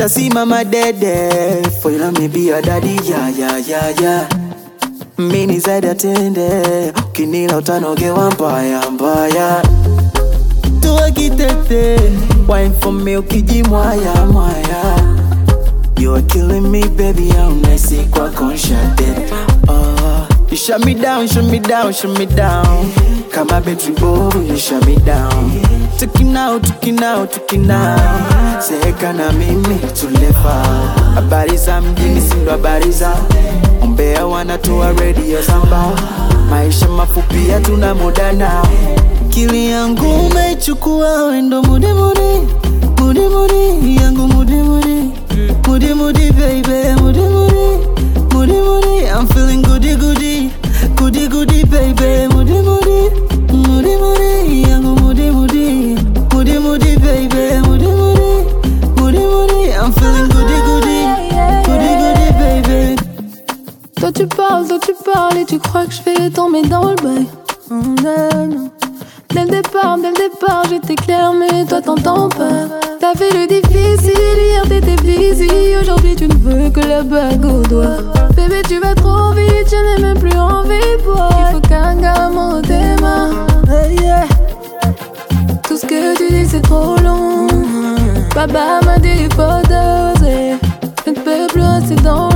nitasimama dede. For you let me be your daddy, yeah. Mini zaidi atende, ukinila utanogewa mbaya. Tuwa kitete, wine for me ukijimwaya. You are killing me baby, I'm nice kwa conshade. You shut me down. Kama battery bovu, you shut me down. Tuking out. Seka na mimi tulefa. Habari za mjini sindo habari za Ombea wanatoa radio samba. Maisha mafupi hatuna muda nao. Kili yangu umechukua wendo mudi yangu mudi baby mudi I'm feeling goody baby mudi yangu mudi baby mudi I'm feeling goody baby. Toi tu parles et tu crois que je vais tomber dans le bail. Non. Dès le départ j'étais claire mais toi t'entends pas. T'as fait le difficile, hier t'étais busy. Aujourd'hui tu ne veux que la bague au doigt. Bébé tu vas trop vite, je n'ai même plus envie de boire. Il faut qu'un gamin tes mains. Tout ce que tu dis c'est trop long. Papa m'a dit faut doser. Je ne peux plus rester dans